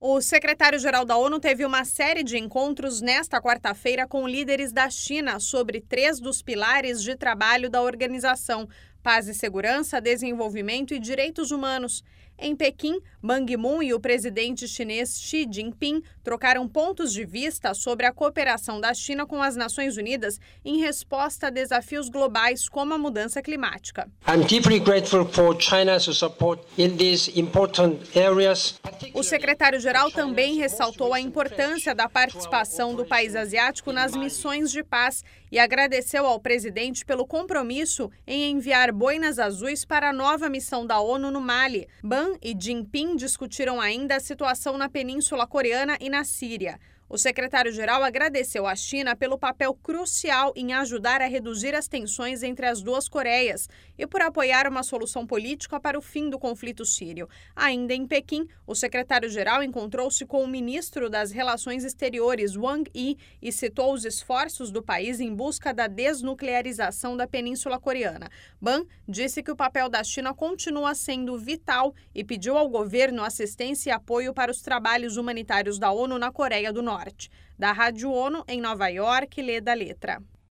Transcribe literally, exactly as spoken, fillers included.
O secretário-geral da ONU teve uma série de encontros nesta quarta-feira com líderes da China sobre três dos pilares de trabalho da organização: paz e segurança, desenvolvimento e direitos humanos. Em Pequim, Ban Ki-moon e o presidente chinês Xi Jinping trocaram pontos de vista sobre a cooperação da China com as Nações Unidas em resposta a desafios globais como a mudança climática. I'm deeply grateful for China's support in these important areas. O secretário-geral também ressaltou a importância da participação do país asiático nas missões de paz e agradeceu ao presidente pelo compromisso em enviar boinas azuis para a nova missão da ONU no Mali. Ban e Jinping discutiram ainda a situação na Península Coreana e na Síria. O secretário-geral agradeceu à China pelo papel crucial em ajudar a reduzir as tensões entre as duas Coreias e por apoiar uma solução política para o fim do conflito sírio. Ainda em Pequim, o secretário-geral encontrou-se com o ministro das Relações Exteriores, Wang Yi, e citou os esforços do país em busca da desnuclearização da Península Coreana. Ban disse que o papel da China continua sendo vital e pediu ao governo assistência e apoio para os trabalhos humanitários da ONU na Coreia do Norte. Da Rádio ONU, em Nova York, Leda Letra.